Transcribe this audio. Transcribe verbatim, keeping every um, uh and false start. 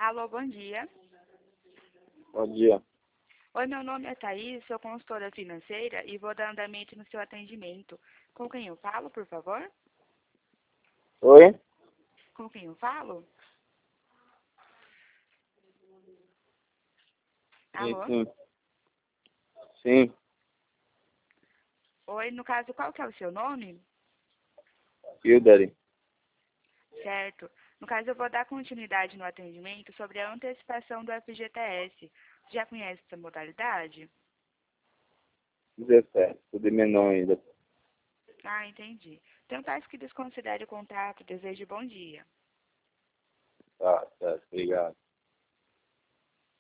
Alô, bom dia. Bom dia. Oi, meu nome é Thaís, sou consultora financeira e vou dar andamento no seu atendimento. Com quem eu falo, por favor? Oi? Com quem eu falo? Sim, Alô? sim. Sim, Oi, no caso, qual que é o seu nome? Hildary. Certo. No caso, eu vou dar continuidade no atendimento sobre a antecipação do F G T S. Você já conhece essa modalidade? dezessete. Tudo de menor ainda. Ah, entendi. Então, peço que desconsidere o contato. Desejo bom dia. Tá, certo. Obrigado.